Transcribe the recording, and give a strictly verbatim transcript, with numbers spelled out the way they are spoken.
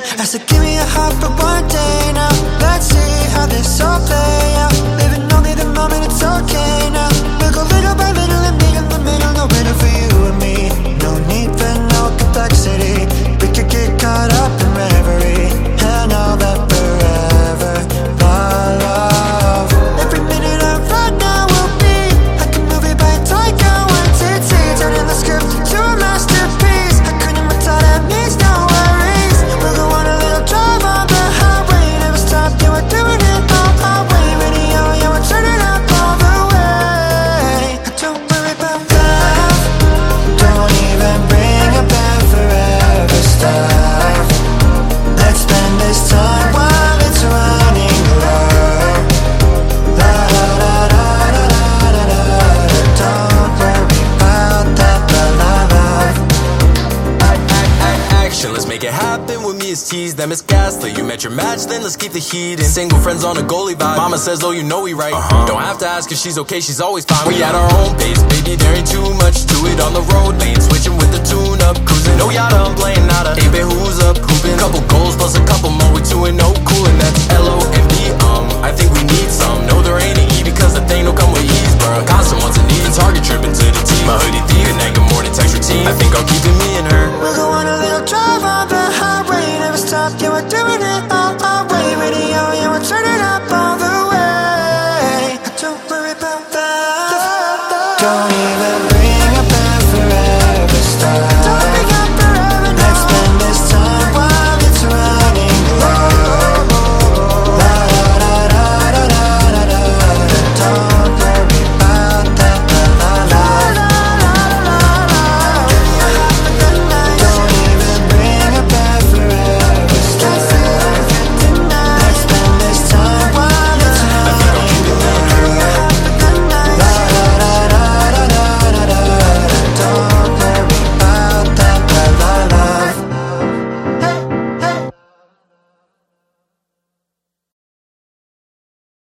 I said give me a heart for one day now. Let's see how this all play out. Living only the moment, it's okay now. We'll go little by little and meet in the middle. No better for you and me. No need for no complexity. We could get caught up in reverie and all that forever. My love, every minute of right now will be like a movie by Taika Waititi, turning the script to a masterpiece. I couldn't tell that means no worries. We'll go on a little drive on the highway. Never stop, yeah, we're doing it all our way. Radio, yeah, we're turning up all the way. Don't worry about love. Don't even bring up that forever stuff. Let's spend this time while it's running low. La la la la la la la la. Don't worry about that, la la la. Action, let's make it happen. With me is tease, them is gaslit. You met your match, then let's keep the heat in. Single friends on a goalie vibe. Mama says, oh, you know we right. Uh-huh. Don't have to ask if she's okay, she's always fine. We at our own pace, baby, there ain't too much to it on the road lane. Switch